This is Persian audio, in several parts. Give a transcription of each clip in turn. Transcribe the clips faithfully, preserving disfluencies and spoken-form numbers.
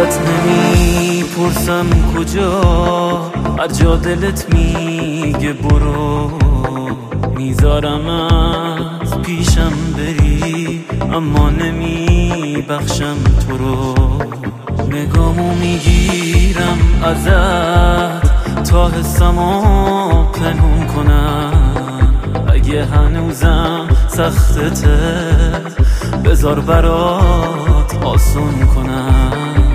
ازت نمیپرسم کجا، هر جا دلت میگه برو، میذارم از پیشم بری، اما نمیبخشم تو رو. نگامو میگیرم ازت تا حسمو پنهون کنم، اگه هنوزم سختته بذار برات آسون کنم.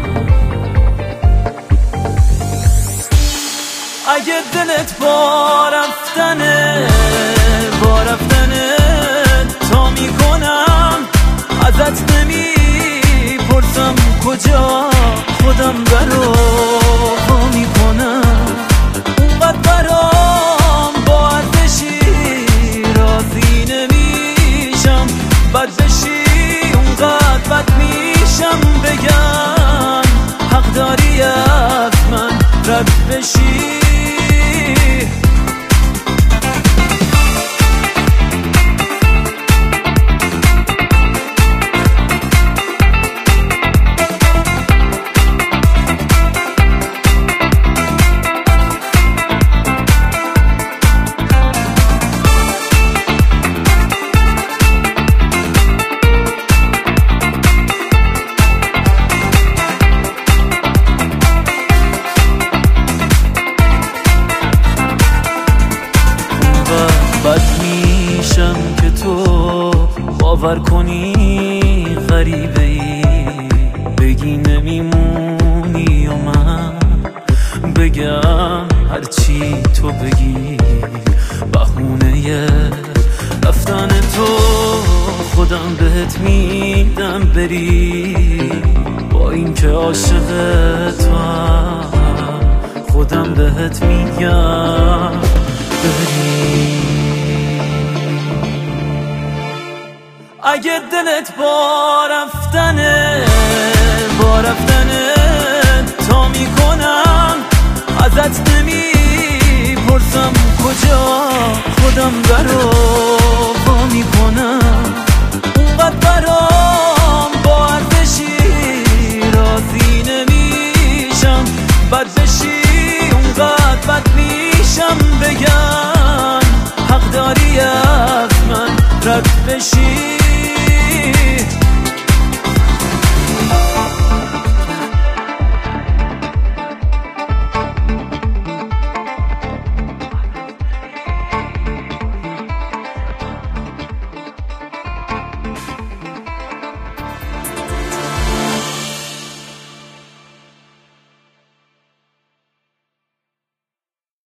اگه دلت با رفتنه با رفتنه تا میکنم، ازت نمیپرسم کجا، خودم برا پا میکنم. اونقدر برام با ارزشی راضی نمیشم، بد بشی اونقدر بد میشم، بگم حق داری از من رد بشی. بد میشم که تو باور کنی غریبه ای، بگی نمیمونی و من بگم هرچی تو بگی. بهونه رفتن تو خودم بهت میدم بری، با اینکه عاشق تو هم خودم بهت میگم بری. اگه دلت با رفتنه با رفتنه تا میکنم، ازت نمیپرسم کجا، خودم برا پا میکنم. اونقدر برام با ارزشی راضی نمیشم، بد بشی اونقدر بد میشم، بگم حق داری از من رد بشی.